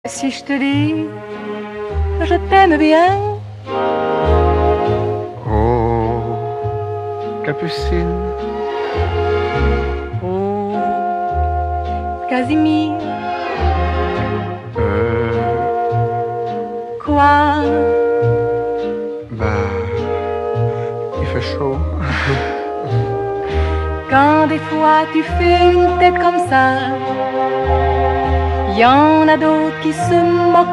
Si je te dis que je t'aime bien. Oh, Capucine. Oh, Casimir. Quoi? Bah, il fait chaud. Quand des fois tu fais une tête comme ça, y en a d'autres qui se moquent.